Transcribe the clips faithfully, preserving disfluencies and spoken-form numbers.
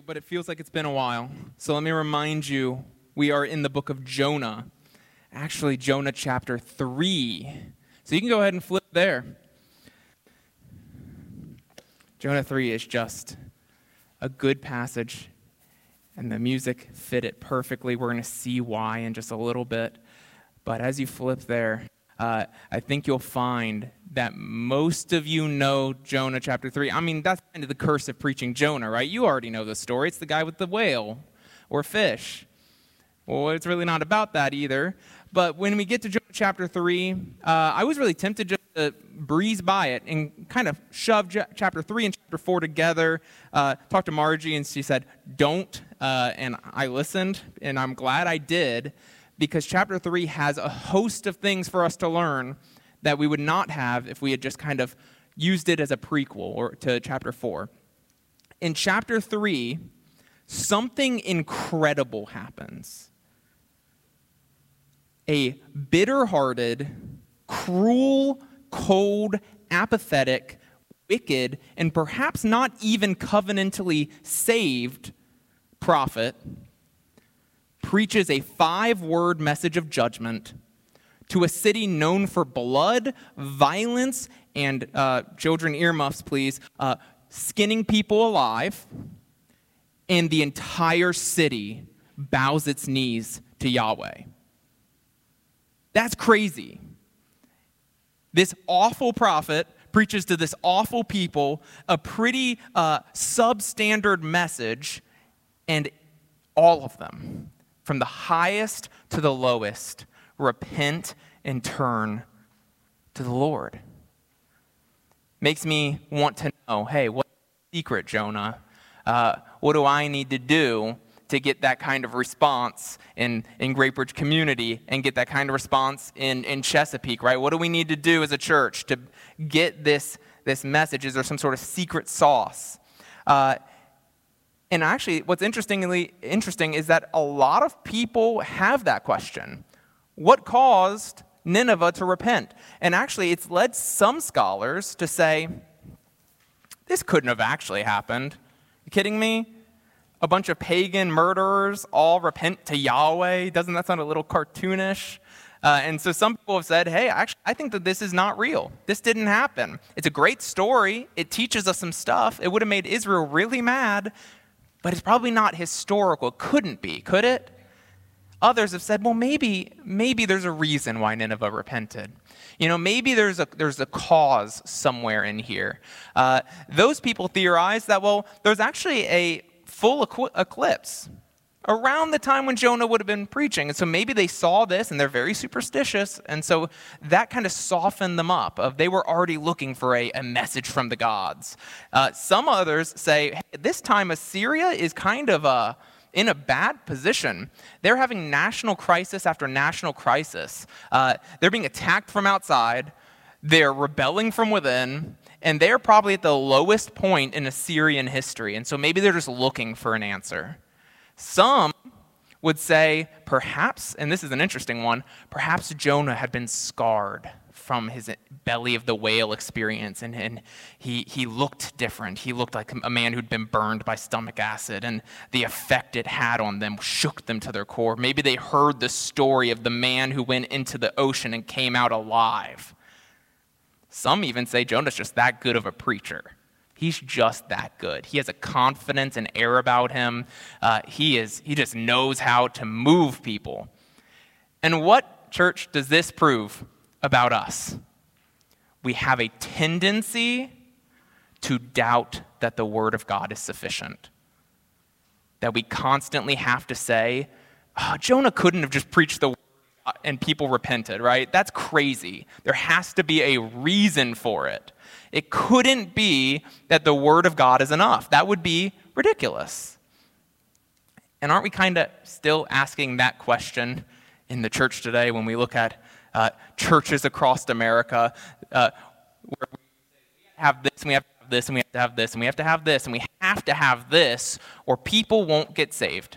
you, but it feels like it's been a while. So let me remind you, we are in the book of Jonah. Actually, Jonah chapter three. So you can go ahead and flip there. Jonah three is just a good passage, and the music fit it perfectly. We're going to see why in just a little bit. But as you flip there, uh, I think you'll find that most of you know Jonah chapter three. I mean, that's kind of the curse of preaching Jonah, right? You already know the story. It's the guy with the whale or fish. Well, it's really not about that either. But when we get to Jonah chapter three, uh, I was really tempted just to breeze by it and kind of shove j- chapter three and chapter four together. Uh, talked to Margie, and she said, don't. Uh, and I listened, and I'm glad I did, because chapter three has a host of things for us to learn that we would not have if we had just kind of used it as a prequel or to chapter four. In chapter three, something incredible happens. A bitter-hearted, cruel, cold, apathetic, wicked, and perhaps not even covenantally saved prophet preaches a five-word message of judgment to a city known for blood, violence, and, uh, children earmuffs, please, uh, skinning people alive, and the entire city bows its knees to Yahweh. That's crazy. This awful prophet preaches to this awful people a pretty uh, substandard message, and all of them, from the highest to the lowest, repent and turn to the Lord. Makes me want to know, hey, what's the secret, Jonah? Uh, what do I need to do to get that kind of response in, in Great Bridge community and get that kind of response in, in Chesapeake, right? What do we need to do as a church to get this, this message? Is there some sort of secret sauce? Uh, and actually, what's interestingly interesting is that a lot of people have that question. What caused Nineveh to repent? And actually, it's led some scholars to say, this couldn't have actually happened. You kidding me? A bunch of pagan murderers all repent to Yahweh. Doesn't that sound a little cartoonish? Uh, and so some people have said, hey, actually, I think that this is not real. This didn't happen. It's a great story. It teaches us some stuff. It would have made Israel really mad, but it's probably not historical. It couldn't be, could it? Others have said, well, maybe maybe there's a reason why Nineveh repented. You know, maybe there's a there's a cause somewhere in here. Uh, those people theorize that, well, there's actually a full eclipse around the time when Jonah would have been preaching. And so maybe they saw this and they're very superstitious. And so that kind of softened them up. Of they were already looking for a, a message from the gods. Uh, some others say, hey, this time Assyria is kind of a, in a bad position. They're having national crisis after national crisis. Uh, they're being attacked from outside. They're rebelling from within. And they're probably at the lowest point in Assyrian history. And so maybe they're just looking for an answer. Some would say, perhaps, and this is an interesting one, perhaps Jonah had been scarred from his belly of the whale experience. And, and he, he looked different. He looked like a man who'd been burned by stomach acid. And the effect it had on them shook them to their core. Maybe they heard the story of the man who went into the ocean and came out alive. Some even say Jonah's just that good of a preacher. He's just that good. He has a confidence and air about him. Uh, he is. He just knows how to move people. And what, church, does this prove about us? We have a tendency to doubt that the Word of God is sufficient. That we constantly have to say, oh, Jonah couldn't have just preached the word and people repented, right? That's crazy. There has to be a reason for it. It couldn't be that the Word of God is enough. That would be ridiculous. And aren't we kind of still asking that question in the church today when we look at uh, churches across America uh, where we have this and we have to have this and we have to have this and we have to have this and we have to have this or people won't get saved?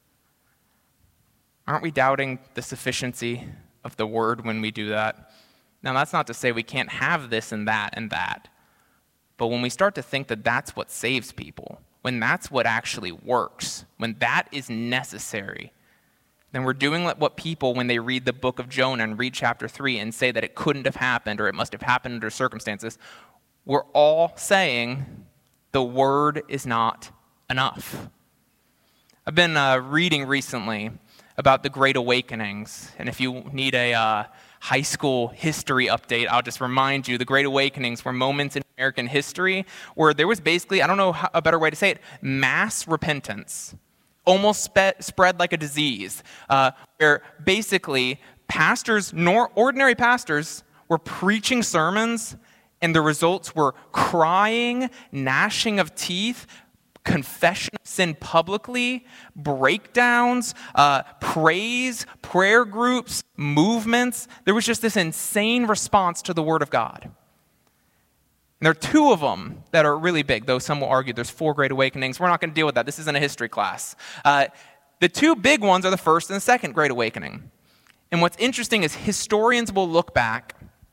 Aren't we doubting the sufficiency of the Word when we do that? Now, that's not to say we can't have this and that and that. But when we start to think that that's what saves people, when that's what actually works, when that is necessary, then we're doing what people, when they read the book of Jonah and read chapter three and say that it couldn't have happened or it must have happened under circumstances, we're all saying the word is not enough. I've been uh, reading recently about the Great Awakenings, and if you need a uh, high school history update, I'll just remind you, the Great Awakenings were moments in American history where there was basically, I don't know how, a better way to say it, mass repentance, almost spe- spread like a disease, uh, where basically pastors, nor ordinary pastors, were preaching sermons, and the results were crying, gnashing of teeth, confession of sin publicly, breakdowns, uh, praise, prayer groups, movements. There was just this insane response to the Word of God. And there are two of them that are really big, though some will argue there's four Great Awakenings. We're not going to deal with that. This isn't a history class. Uh, the two big ones are the first and the second Great Awakening. And what's interesting is historians will look back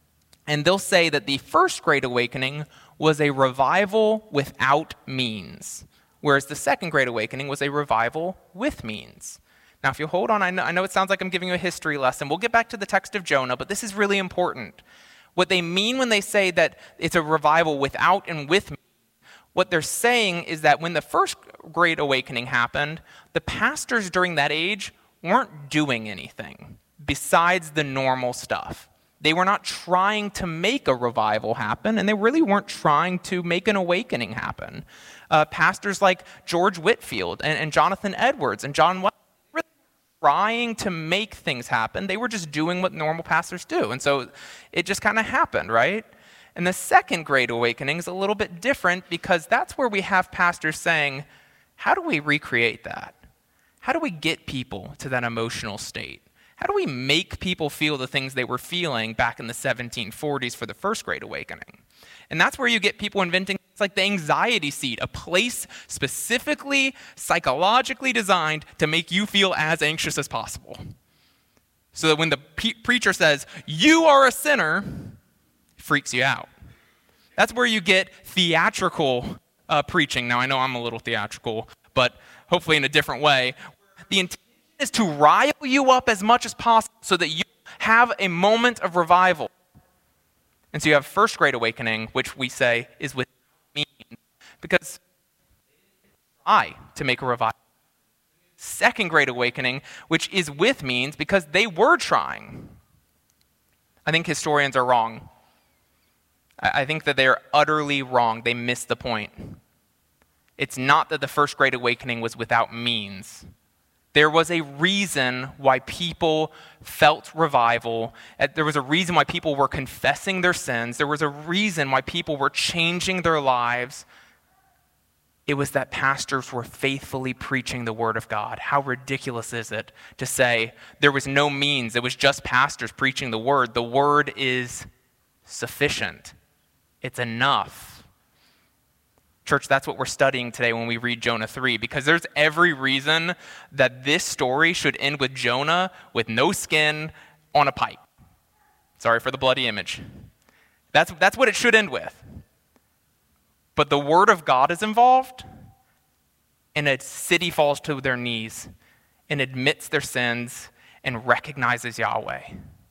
and they'll say that the first Great Awakening was a revival without means, whereas the second Great Awakening was a revival with means. Now, if you hold on, I know, I know it sounds like I'm giving you a history lesson. We'll get back to the text of Jonah, but this is really important. What they mean when they say that it's a revival without and with means, what they're saying is that when the first Great Awakening happened, the pastors during that age weren't doing anything besides the normal stuff. They were not trying to make a revival happen, and they really weren't trying to make an awakening happen. Uh, pastors like George Whitefield and, and Jonathan Edwards and John Wesley were really trying to make things happen. They were just doing what normal pastors do, and so it just kind of happened, right? And the second Great Awakening is a little bit different because that's where we have pastors saying, how do we recreate that? How do we get people to that emotional state? How do we make people feel the things they were feeling back in the seventeen forties for the first Great Awakening? And that's where you get people inventing things like the anxiety seat, a place specifically psychologically designed to make you feel as anxious as possible. So that when the pe- preacher says, you are a sinner, it freaks you out. That's where you get theatrical uh, preaching. Now, I know I'm a little theatrical, but hopefully in a different way. The intention is to rile you up as much as possible so that you have a moment of revival. And so you have First Great Awakening, which we say is with means, because I to make a revival. Second Great Awakening, which is with means, because they were trying. I think historians are wrong. I think that they're utterly wrong. They miss the point. It's not that the First Great Awakening was without means. There was a reason why people felt revival. There was a reason why people were confessing their sins. There was a reason why people were changing their lives. It was that pastors were faithfully preaching the Word of God. How ridiculous is it to say there was no means, it was just pastors preaching the Word. The Word is sufficient. It's enough. Church, that's what we're studying today when we read Jonah three, because there's every reason that this story should end with Jonah with no skin on a pike. Sorry for the bloody image. That's, that's what it should end with. But the Word of God is involved, and a city falls to their knees and admits their sins and recognizes Yahweh.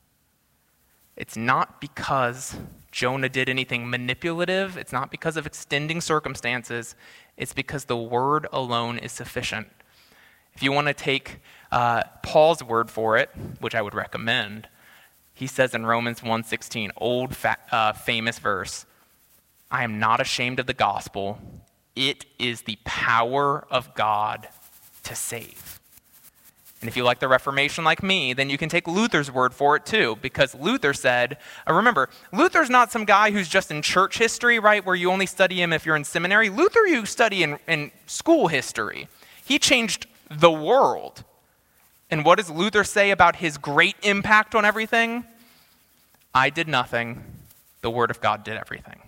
It's not because Jonah did anything manipulative. It's not because of extending circumstances. It's because the Word alone is sufficient. If you want to take uh, Paul's word for it, which I would recommend, he says in Romans one sixteen, old fa- uh, famous verse, I am not ashamed of the gospel. It is the power of God to save. And if you like the Reformation like me, then you can take Luther's word for it too, because Luther said, uh, remember, Luther's not some guy who's just in church history, right, where you only study him if you're in seminary. Luther you study in, in school history. He changed the world. And what does Luther say about his great impact on everything? I did nothing. The Word of God did everything.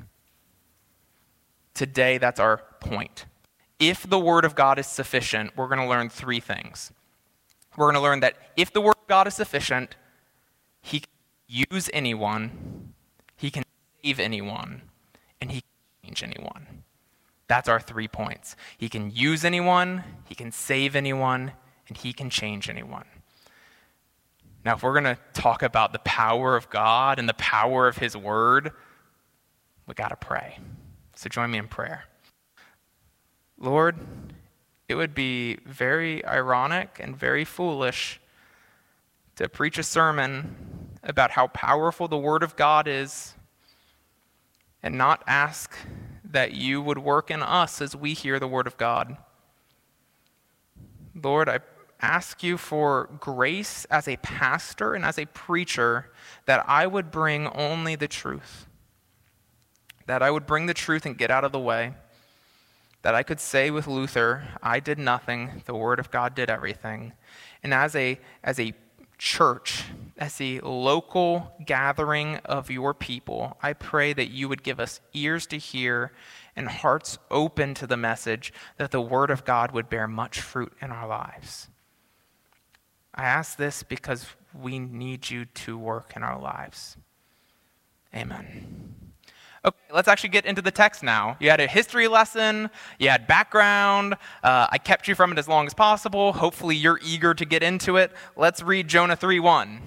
Today, that's our point. If the Word of God is sufficient, we're going to learn three things. We're going to learn that if the Word of God is sufficient, He can use anyone, He can save anyone, and He can change anyone. That's our three points. He can use anyone, he can save anyone, and he can change anyone. Now, if we're going to talk about the power of God and the power of his word, we got to pray. So join me in prayer. Lord, it would be very ironic and very foolish to preach a sermon about how powerful the word of God is and not ask that you would work in us as we hear the word of God. Lord, I ask you for grace as a pastor and as a preacher, that I would bring only the truth, that I would bring the truth and get out of the way, that I could say with Luther, I did nothing, the word of God did everything. And as a, as a church, as a local gathering of your people, I pray that you would give us ears to hear and hearts open to the message, that the word of God would bear much fruit in our lives. I ask this because we need you to work in our lives. Amen. Okay, let's actually get into the text now. You had a history lesson, you had background. Uh, I kept you from it as long as possible. Hopefully you're eager to get into it. Let's read Jonah three one.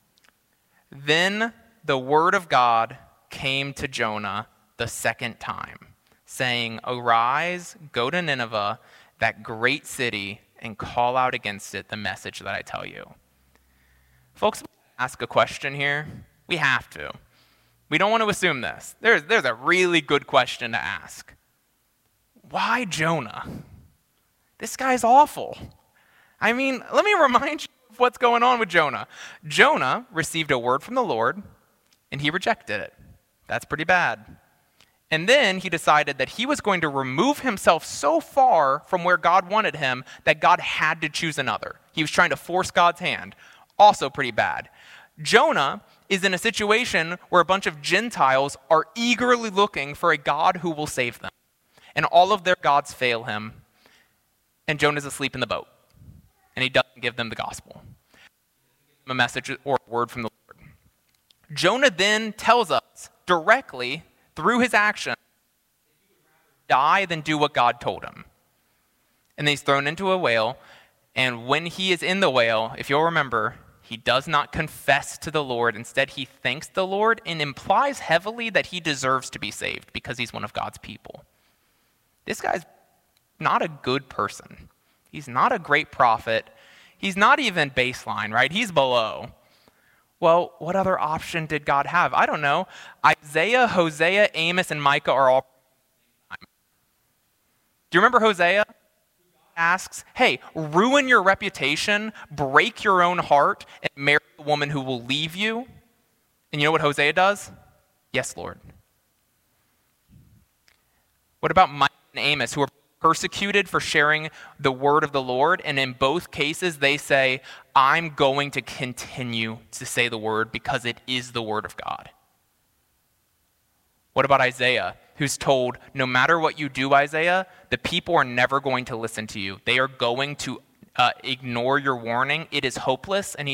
Then the word of God came to Jonah the second time, saying, arise, go to Nineveh, that great city, and call out against it the message that I tell you. Folks, ask a question here. We have to. We don't want to assume this. There's, there's a really good question to ask. Why Jonah? This guy's awful. I mean, let me remind you of what's going on with Jonah. Jonah received a word from the Lord, and he rejected it. That's pretty bad. And then he decided that he was going to remove himself so far from where God wanted him that God had to choose another. He was trying to force God's hand. Also pretty bad. Jonah is in a situation where a bunch of Gentiles are eagerly looking for a God who will save them. And all of their gods fail him. And Jonah's asleep in the boat. And he doesn't give them the gospel. A message or a word from the Lord. Jonah then tells us directly, through his action, die than do what God told him. And then he's thrown into a whale. And when he is in the whale, if you'll remember, he does not confess to the Lord. Instead, he thanks the Lord and implies heavily that he deserves to be saved because he's one of God's people. This guy's not a good person. He's not a great prophet. He's not even baseline, right? He's below. Well, what other option did God have? I don't know. Isaiah, Hosea, Amos, and Micah are all. Do you remember Hosea? Asks, hey, ruin your reputation, break your own heart, and marry a woman who will leave you. And you know what Hosea does? Yes, Lord. What about Micah and Amos, who are persecuted for sharing the word of the Lord? And in both cases, they say, I'm going to continue to say the word because it is the word of God. What about Isaiah, who's told, no matter what you do, Isaiah, the people are never going to listen to you. They are going to uh, ignore your warning. It is hopeless. And he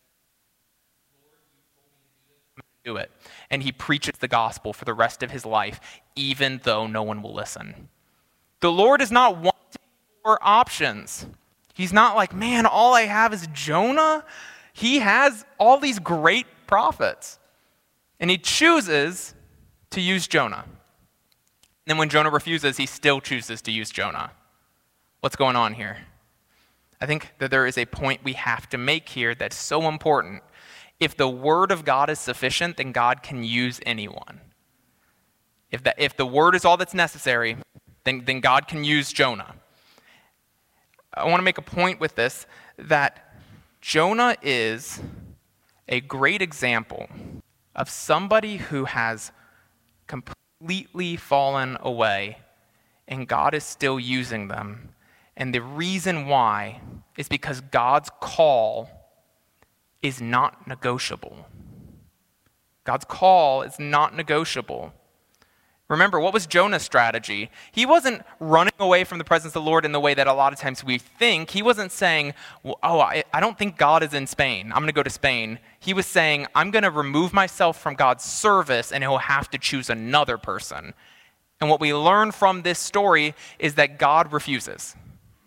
do it. And he preaches the gospel for the rest of his life, even though no one will listen. The Lord is not wanting for options. He's not like, man, all I have is Jonah. He has all these great prophets. And he chooses to use Jonah. And then when Jonah refuses, he still chooses to use Jonah. What's going on here? I think that there is a point we have to make here that's so important. If the word of God is sufficient, then God can use anyone. If, that, if the word is all that's necessary, then, then God can use Jonah. I want to make a point with this, that Jonah is a great example of somebody who has completely fallen away, and God is still using them. And the reason why is because God's call is not negotiable. God's call is not negotiable. Remember, what was Jonah's strategy? He wasn't running away from the presence of the Lord in the way that a lot of times we think. He wasn't saying, well, oh, I, I don't think God is in Spain. I'm going to go to Spain. He was saying, I'm going to remove myself from God's service, and he'll have to choose another person. And what we learn from this story is that God refuses.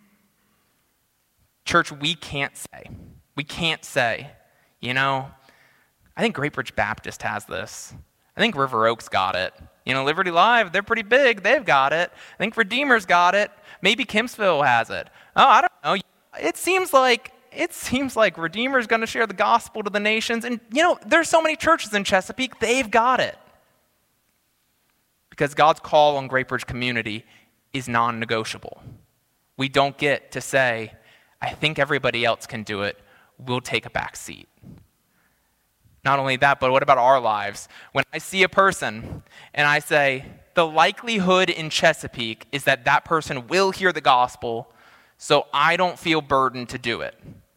Church, we can't say, we can't say, you know, I think Great Bridge Baptist has this. I think River Oaks got it. You know, Liberty Live, they're pretty big. They've got it. I think Redeemer's got it. Maybe Kempsville has it. Oh, I don't know. It seems like it seems like Redeemer's going to share the gospel to the nations. And, you know, there's so many churches in Chesapeake. They've got it. Because God's call on Great Bridge Community is non-negotiable. We don't get to say, I think everybody else can do it. We'll take a back seat. Not only that, but what about our lives? When I see a person and I say, the likelihood in Chesapeake is that that person will hear the gospel, so I don't feel burdened to do it.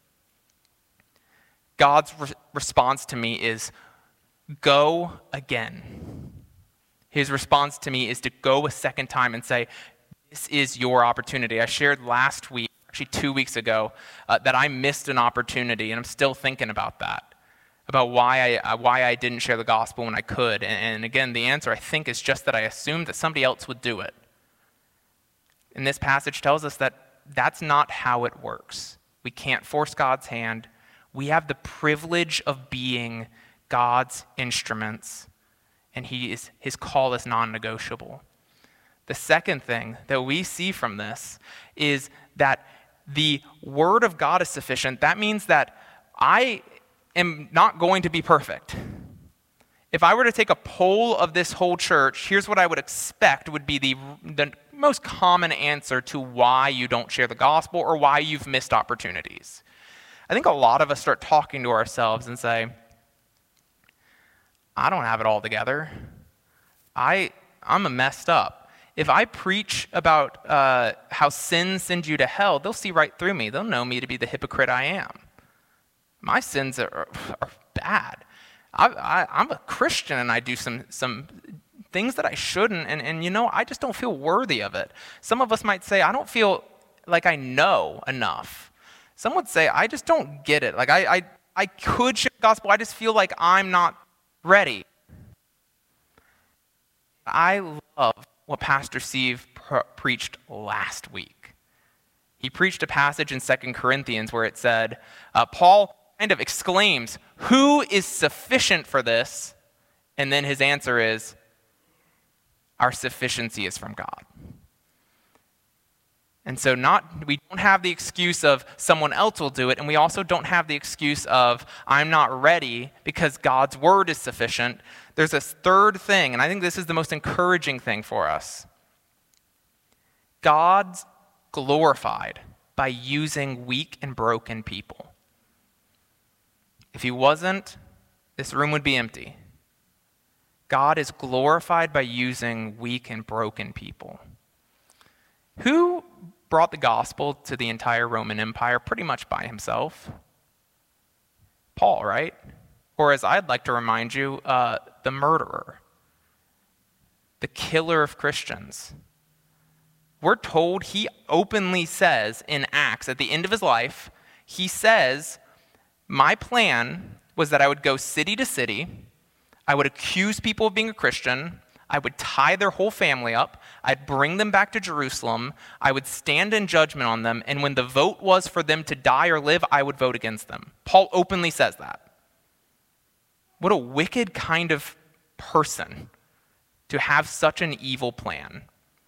God's re- response to me is, go again. His response to me is to go a second time and say, this is your opportunity. I shared last week, actually two weeks ago, uh, that I missed an opportunity, and I'm still thinking about that, about why I uh, why I didn't share the gospel when I could. And, and again, the answer, I think, is just that I assumed that somebody else would do it. And this passage tells us that that's not how it works. We can't force God's hand. We have the privilege of being God's instruments, and he is, his call is non-negotiable. The second thing that we see from this is that the word of God is sufficient. That means that I am not going to be perfect. If I were to take a poll of this whole church, here's what I would expect would be the, the most common answer to why you don't share the gospel or why you've missed opportunities. I think a lot of us start talking to ourselves and say, I don't have it all together. I, I'm a messed up. If I preach about uh, how sin sends you to hell, they'll see right through me. They'll know me to be the hypocrite I am. My sins are, are bad. I, I, I'm a Christian and I do some, some things that I shouldn't, and, and you know, I just don't feel worthy of it. Some of us might say, I don't feel like I know enough. Some would say, I just don't get it. Like, I, I, I could share the gospel, I just feel like I'm not ready. I love what Pastor Steve pr- preached last week. He preached a passage in Second Corinthians where it said, uh, Paul kind of exclaims, who is sufficient for this? And then his answer is, our sufficiency is from God. And so not we don't have the excuse of someone else will do it, and we also don't have the excuse of I'm not ready because God's word is sufficient. There's this third thing, and I think this is the most encouraging thing for us. God's glorified by using weak and broken people. If he wasn't, this room would be empty. God is glorified by using weak and broken people. Who brought the gospel to the entire Roman Empire pretty much by himself? Paul, right? Or as I'd like to remind you, uh, the murderer, the killer of Christians. We're told he openly says in Acts, at the end of his life, he says, my plan was that I would go city to city, I would accuse people of being a Christian, I would tie their whole family up, I'd bring them back to Jerusalem, I would stand in judgment on them, and when the vote was for them to die or live, I would vote against them. Paul openly says that. What a wicked kind of person to have such an evil plan.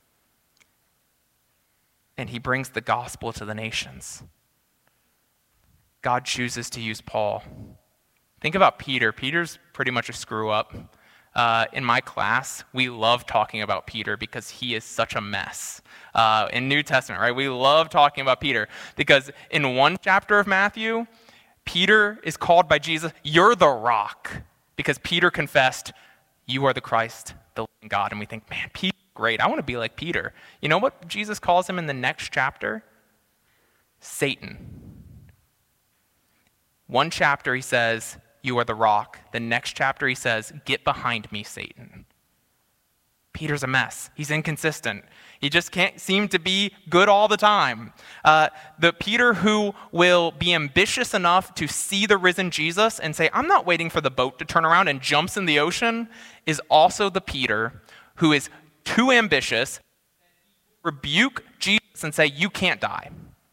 And he brings the gospel to the nations. God chooses to use Paul. Think about Peter. Peter's pretty much a screw up. Uh, in my class, we love talking about Peter because he is such a mess. Uh, in New Testament, right? We love talking about Peter because in one chapter of Matthew, Peter is called by Jesus, you're the rock, because Peter confessed, you are the Christ, the living God. And we think, man, Peter's great. I want to be like Peter. You know what Jesus calls him in the next chapter? Satan. One chapter he says, you are the rock. The next chapter he says, get behind me, Satan. Peter's a mess. He's inconsistent. He just can't seem to be good all the time. Uh, the Peter who will be ambitious enough to see the risen Jesus and say, I'm not waiting for the boat to turn around, and jumps in the ocean, is also the Peter who is too ambitious, rebuke Jesus and say, you can't die.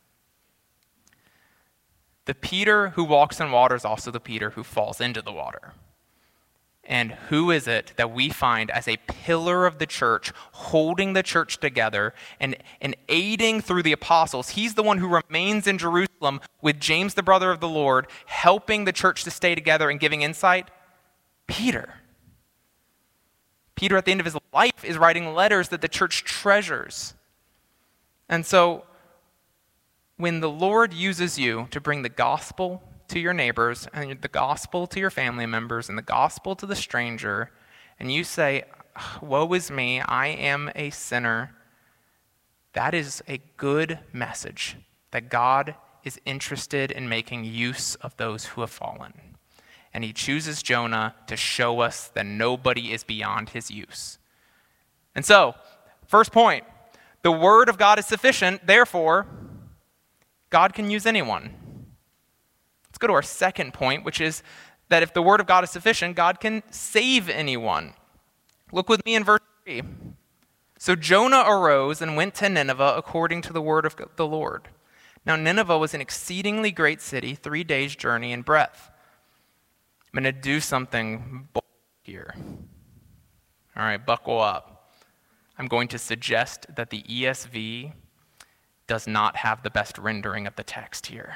The Peter who walks on water is also the Peter who falls into the water. And who is it that we find as a pillar of the church, holding the church together and, and aiding through the apostles? He's the one who remains in Jerusalem with James, the brother of the Lord, helping the church to stay together and giving insight. Peter. Peter, at the end of his life, is writing letters that the church treasures. And so, when the Lord uses you to bring the gospel to your neighbors and the gospel to your family members and the gospel to the stranger, and you say, woe is me, I am a sinner, that is a good message that God is interested in making use of those who have fallen. And he chooses Jonah to show us that nobody is beyond his use. And so, first point, the word of God is sufficient, therefore, God can use anyone. Let's go to our second point, which is that if the word of God is sufficient, God can save anyone. Look with me in verse three. So Jonah arose and went to Nineveh according to the word of the Lord. Now Nineveh was an exceedingly great city, three days' journey in breadth. I'm going to do something bold here. All right, buckle up. I'm going to suggest that the E S V does not have the best rendering of the text here.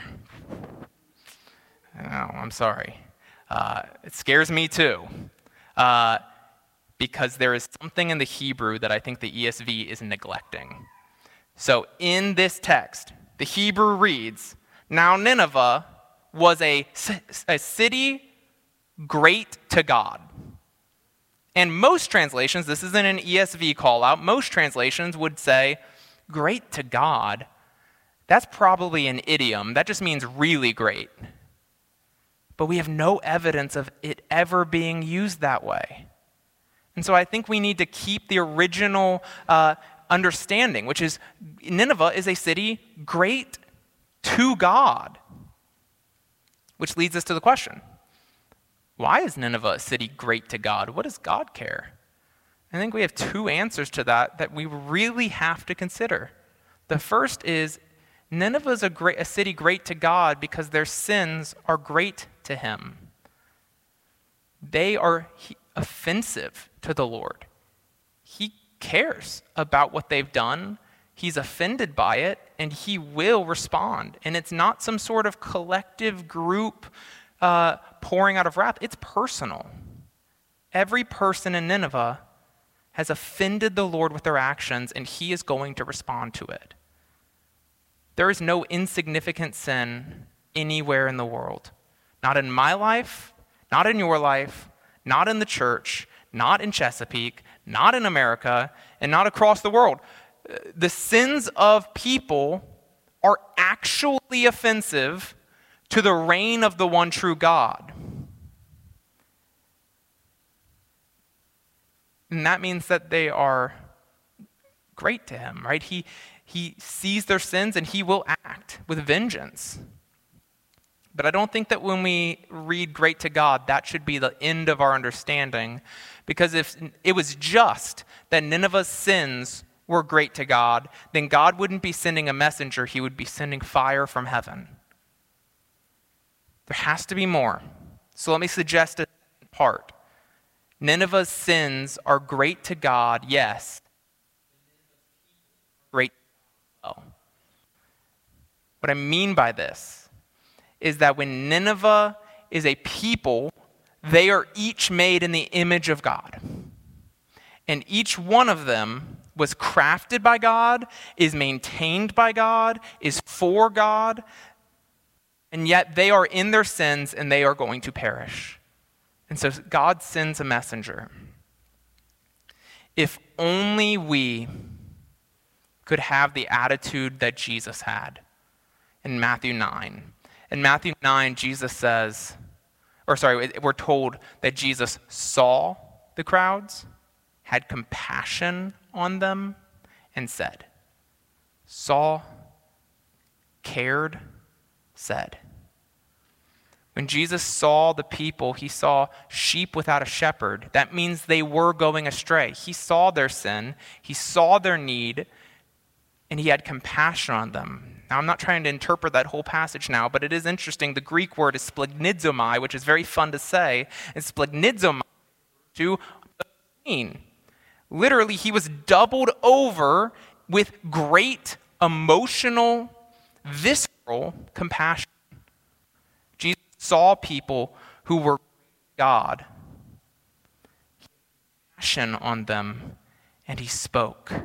Oh, I'm sorry. Uh, it scares me too, uh, because there is something in the Hebrew that I think the E S V is neglecting. So in this text, the Hebrew reads, now Nineveh was a, a city great to God. And most translations, this isn't an E S V call out, most translations would say, great to God. That's probably an idiom. That just means really great. But we have no evidence of it ever being used that way. And so I think we need to keep the original uh, understanding, which is Nineveh is a city great to God. Which leads us to the question, why is Nineveh a city great to God? What does God care? I think we have two answers to that that we really have to consider. The first is Nineveh is a, great, a city great to God because their sins are great to him. They are he, offensive to the Lord. He cares about what they've done. He's offended by it, and he will respond. And it's not some sort of collective group uh, pouring out of wrath. It's personal. Every person in Nineveh has offended the Lord with their actions, and he is going to respond to it. There is no insignificant sin anywhere in the world. Not in my life, not in your life, not in the church, not in Chesapeake, not in America, and not across the world. The sins of people are actually offensive to the reign of the one true God. And that means that they are great to him, right? He, he sees their sins and he will act with vengeance. But I don't think that when we read great to God, that should be the end of our understanding. Because if it was just that Nineveh's sins were great to God, then God wouldn't be sending a messenger, he would be sending fire from heaven. There has to be more. So let me suggest a part. Nineveh's sins are great to God, yes. Great to God. What I mean by this is that when Nineveh is a people, they are each made in the image of God. And each one of them was crafted by God, is maintained by God, is for God, and yet they are in their sins and they are going to perish. And so God sends a messenger. If only we could have the attitude that Jesus had in Matthew nine. In Matthew nine, Jesus says, or sorry, we're told that Jesus saw the crowds, had compassion on them, and said, saw, cared, said. When Jesus saw the people, he saw sheep without a shepherd. That means they were going astray. He saw their sin, he saw their need, and he had compassion on them. Now, I'm not trying to interpret that whole passage now, but it is interesting. The Greek word is splagnidzomai, which is very fun to say. And splagnidzomai to pain. Literally, he was doubled over with great emotional, visceral compassion. Jesus saw people who were God. He had compassion on them, and he spoke.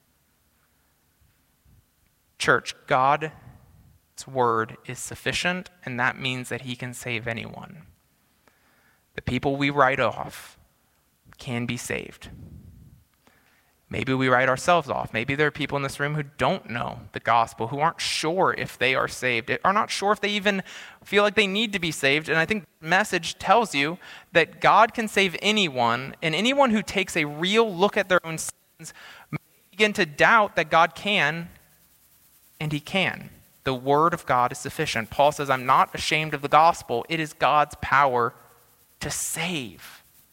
Church, God's word is sufficient, and that means that he can save anyone. The people we write off can be saved. Maybe we write ourselves off. Maybe there are people in this room who don't know the gospel, who aren't sure if they are saved, are not sure if they even feel like they need to be saved. And I think the message tells you that God can save anyone, and anyone who takes a real look at their own sins may begin to doubt that God can, and he can. The word of God is sufficient. Paul says, I'm not ashamed of the gospel. It is God's power to save.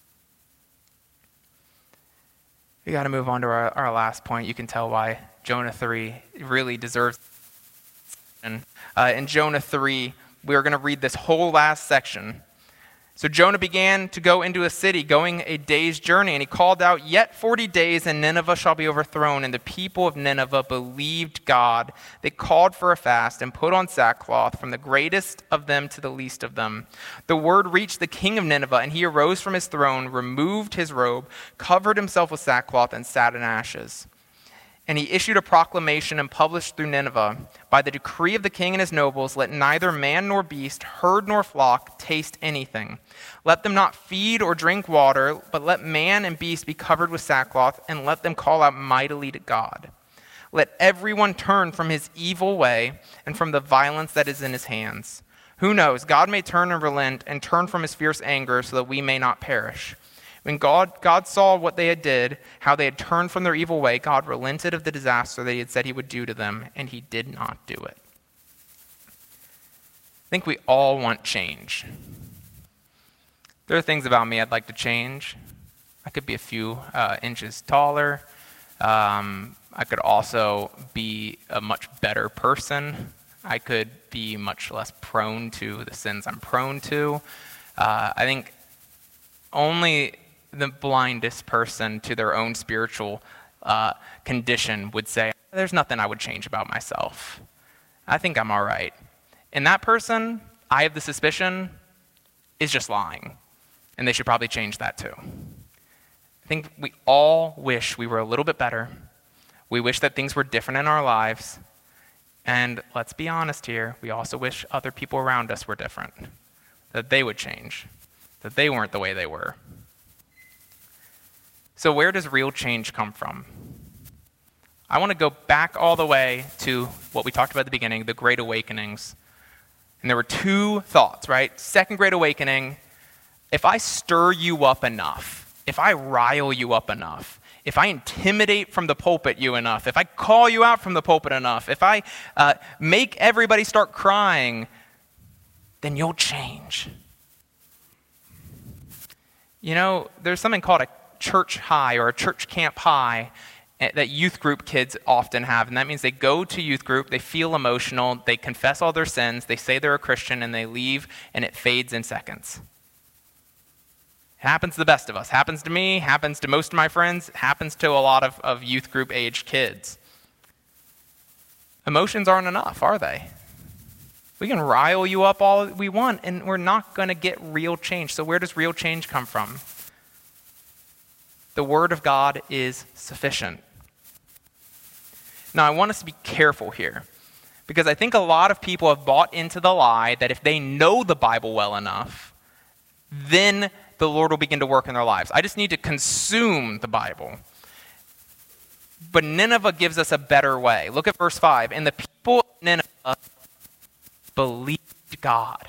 We got to move on to our, our last point. You can tell why Jonah three really deserves. Uh, in Jonah three, we are going to read this whole last section. So Jonah began to go into a city, going a day's journey, and he called out, yet forty days, and Nineveh shall be overthrown. And the people of Nineveh believed God. They called for a fast and put on sackcloth, from the greatest of them to the least of them. The word reached the king of Nineveh, and he arose from his throne, removed his robe, covered himself with sackcloth, and sat in ashes. And he issued a proclamation and published through Nineveh, by the decree of the king and his nobles, let neither man nor beast, herd nor flock, taste anything. Let them not feed or drink water, but let man and beast be covered with sackcloth, and let them call out mightily to God. Let everyone turn from his evil way and from the violence that is in his hands. Who knows? God may turn and relent and turn from his fierce anger so that we may not perish. When God, God saw what they had did, how they had turned from their evil way, God relented of the disaster that he had said he would do to them, and he did not do it. I think we all want change. There are things about me I'd like to change. I could be a few uh, inches taller. Um, I could also be a much better person. I could be much less prone to the sins I'm prone to. Uh, I think only the blindest person to their own spiritual uh, condition would say, there's nothing I would change about myself. I think I'm all right. And that person, I have the suspicion, is just lying. And they should probably change that too. I think we all wish we were a little bit better. We wish that things were different in our lives. And let's be honest here, we also wish other people around us were different. That they would change. That they weren't the way they were. So where does real change come from? I want to go back all the way to what we talked about at the beginning, the Great Awakenings. And there were two thoughts, right? Second Great Awakening, if I stir you up enough, if I rile you up enough, if I intimidate from the pulpit you enough, if I call you out from the pulpit enough, if I uh, make everybody start crying, then you'll change. You know, there's something called a church high or a church camp high that youth group kids often have. And that means they go to youth group, they feel emotional, they confess all their sins, they say they're a Christian, and they leave, and it fades in seconds. It happens to the best of us. Happens to me, happens to most of my friends, happens to a lot of, of youth group age kids. Emotions aren't enough, are they? We can rile you up all we want, and we're not going to get real change. So where does real change come from? The Word of God is sufficient. Now, I want us to be careful here, because I think a lot of people have bought into the lie that if they know the Bible well enough, then the Lord will begin to work in their lives. I just need to consume the Bible. But Nineveh gives us a better way. Look at verse five. And the people of Nineveh believed God.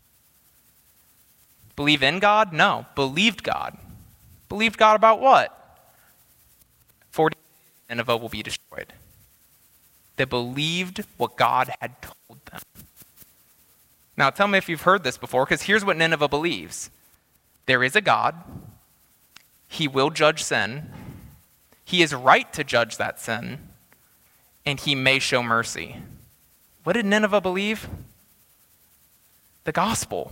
Believe in God? No. Believed God. Believed God about what? forty Nineveh will be destroyed. They believed what God had told them. Now tell me if you've heard this before, because here's what Nineveh believes. There is a God. He will judge sin. He is right to judge that sin. And he may show mercy. What did Nineveh believe? The gospel.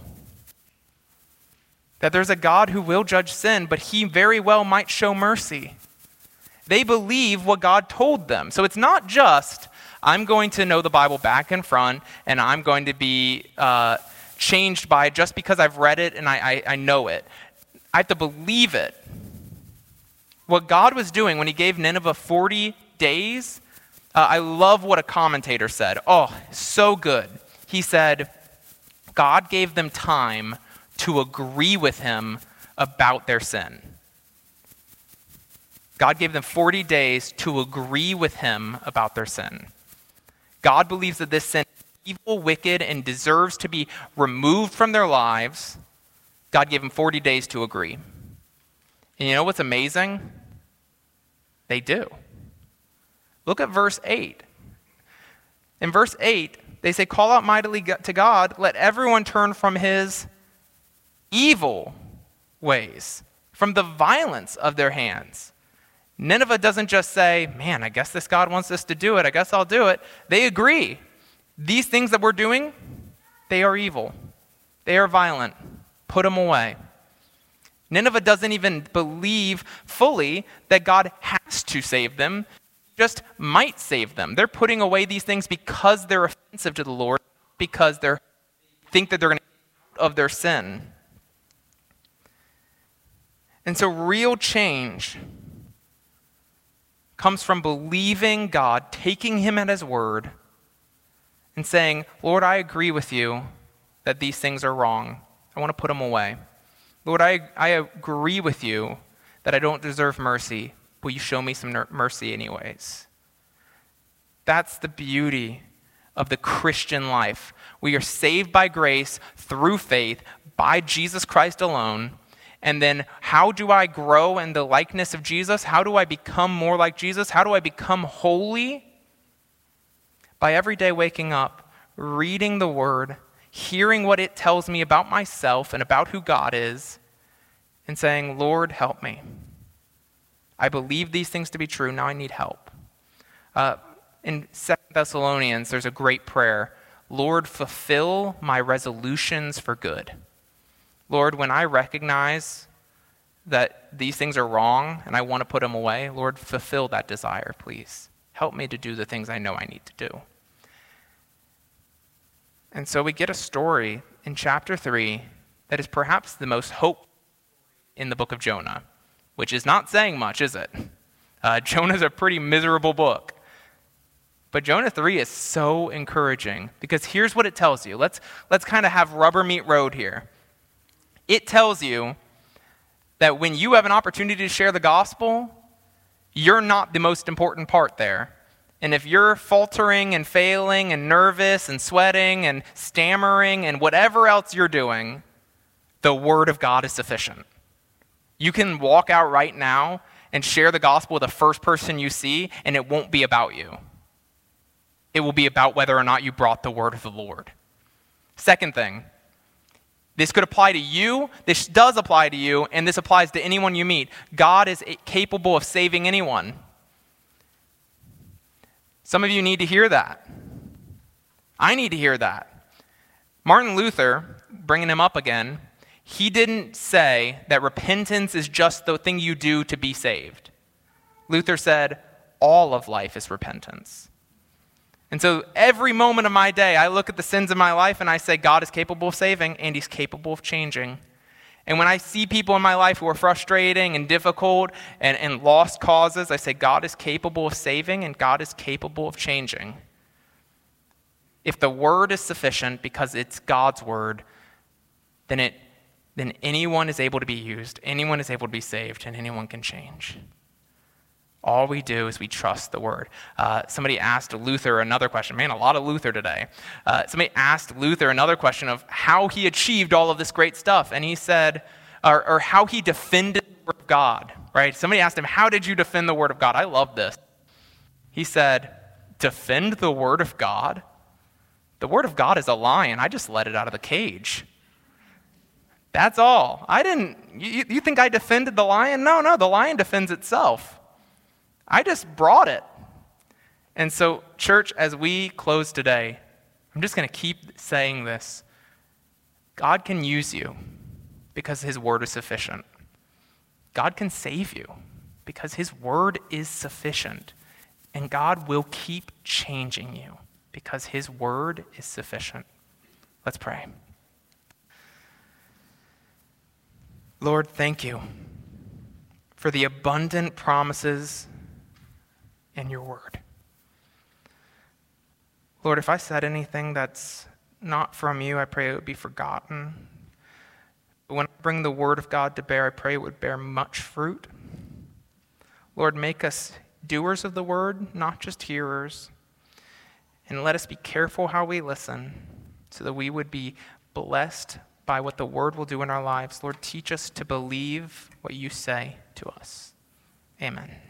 That there's a God who will judge sin, but he very well might show mercy. They believe what God told them. So it's not just, I'm going to know the Bible back and front, and I'm going to be uh, changed by it just because I've read it and I, I, I know it. I have to believe it. What God was doing when he gave Nineveh forty days, uh, I love what a commentator said. Oh, so good. He said, God gave them time to agree with him about their sin. God gave them forty days to agree with him about their sin. God believes that this sin is evil, wicked, and deserves to be removed from their lives. God gave them forty days to agree. And you know what's amazing? They do. Look at verse eight. In verse eight, they say, call out mightily to God, let everyone turn from his evil ways, from the violence of their hands. Nineveh doesn't just say, man, I guess this God wants us to do it. I guess I'll do it. They agree. These things that we're doing, they are evil. They are violent. Put them away. Nineveh doesn't even believe fully that God has to save them, just might save them. They're putting away these things because they're offensive to the Lord, because they think that they're going to get out of their sin. And so real change comes from believing God, taking him at his word, and saying, Lord, I agree with you that these things are wrong. I want to put them away. Lord, I, I agree with you that I don't deserve mercy. Will you show me some ner- mercy anyways? That's the beauty of the Christian life. We are saved by grace through faith by Jesus Christ alone. And then how do I grow in the likeness of Jesus? How do I become more like Jesus? How do I become holy? By every day waking up, reading the word, hearing what it tells me about myself and about who God is, and saying, Lord, help me. I believe these things to be true. Now I need help. Uh, in Second Thessalonians, there's a great prayer. Lord, fulfill my resolutions for good. Lord, when I recognize that these things are wrong and I want to put them away, Lord, fulfill that desire, please. Help me to do the things I know I need to do. And so we get a story in chapter three that is perhaps the most hopeful in the book of Jonah, which is not saying much, is it? Uh, Jonah's a pretty miserable book. But Jonah three is so encouraging because here's what it tells you. Let's, let's kind of have rubber meet road here. It tells you that when you have an opportunity to share the gospel, you're not the most important part there. And if you're faltering and failing and nervous and sweating and stammering and whatever else you're doing, the word of God is sufficient. You can walk out right now and share the gospel with the first person you see, and it won't be about you. It will be about whether or not you brought the word of the Lord. Second thing, this could apply to you, this does apply to you, and this applies to anyone you meet. God is capable of saving anyone. Some of you need to hear that. I need to hear that. Martin Luther, bringing him up again, he didn't say that repentance is just the thing you do to be saved. Luther said all of life is repentance. And so every moment of my day, I look at the sins of my life and I say, God is capable of saving and he's capable of changing. And when I see people in my life who are frustrating and difficult and, and lost causes, I say, God is capable of saving and God is capable of changing. If the word is sufficient because it's God's word, then it then anyone is able to be used, anyone is able to be saved, and anyone can change. All we do is we trust the word. Uh, somebody asked Luther another question. Man, a lot of Luther today. Uh, somebody asked Luther another question of how he achieved all of this great stuff. And he said, or, or how he defended the word of God, right? Somebody asked him, how did you defend the word of God? I love this. He said, defend the word of God? The The word of God is a lion. I just let it out of the cage. That's all. I didn't, you, you think I defended the lion? No, no, the lion defends itself. I just brought it. And so, church, as we close today, I'm just going to keep saying this. God can use you because his word is sufficient. God can save you because his word is sufficient. And God will keep changing you because his word is sufficient. Let's pray. Lord, thank you for the abundant promises in your word. Lord, if I said anything that's not from you, I pray it would be forgotten. But when I bring the word of God to bear, I pray it would bear much fruit. Lord, make us doers of the word, not just hearers. And let us be careful how we listen so that we would be blessed by what the word will do in our lives. Lord, teach us to believe what you say to us. Amen.